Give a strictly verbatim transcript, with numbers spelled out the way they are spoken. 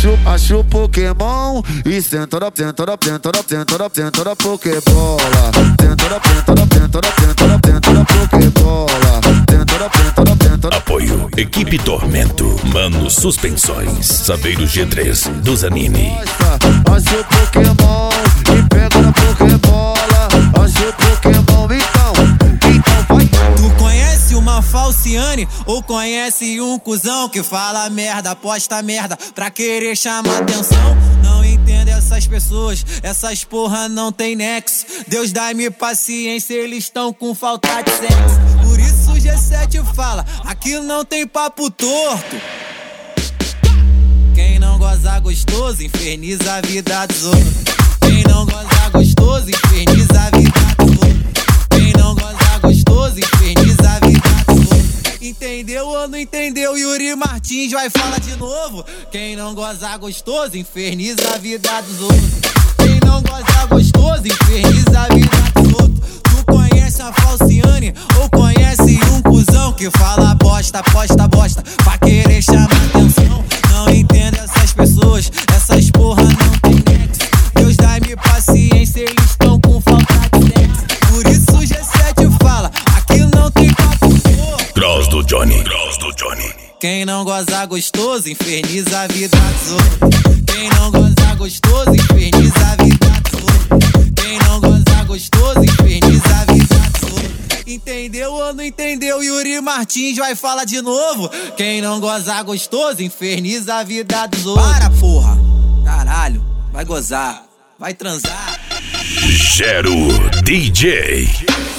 Acho, acho Pokémon e senta da, senta da, senta da, senta da, senta da Pokébola. Senta da, senta da, senta da, senta da, senta da Pokébola. Senta da, senta da, senta da. Apoio Equipe Tormento, Mano Suspensões, Saveiro G três dos anime. Acho Pokémon e pega na Pokébola. Acho Pokémon, então, então vai. Tu conhece uma falciane ou conhece um cuzão que fala merda, posta merda pra querer chamar atenção? Não entendo essas pessoas, essas porra não tem nexo. Deus dá-me paciência, eles tão com falta de sexo. Por isso o G sete fala, aqui não tem papo torto. Quem não goza gostoso, inferniza a vida dos outros. Quem não goza gostoso, inferniza a vida dos outros. Quem não goza gostoso, inferniza a vida dos outros. Entendeu ou não entendeu? Yuri Martins vai falar de novo. Quem não goza gostoso, inferniza a vida dos outros. Quem não goza gostoso, inferniza a vida dos outros. Tu conhece a falciane ou conhece um cuzão que fala bosta, posta, bosta pra querer chamar atenção? Não entendo essas pessoas, essas porra não tem nexo. Deus dá-me paciência, eles tão com falta de sexo. Por isso o G sete fala, aqui não tem papo torto. Cross do Johnny, Cross do Johnny. Quem não goza gostoso, inferniza a vida dos outros. Quem não goza gostoso, inferniza a vida dos outros. Quem não goza gostoso, inferniza a vida dos outros. Entendeu ou não entendeu? Yuri Martins vai falar de novo. Quem não goza gostoso, inferniza a vida dos outros. Para, porra! Caralho, vai gozar, vai transar. Gero D J.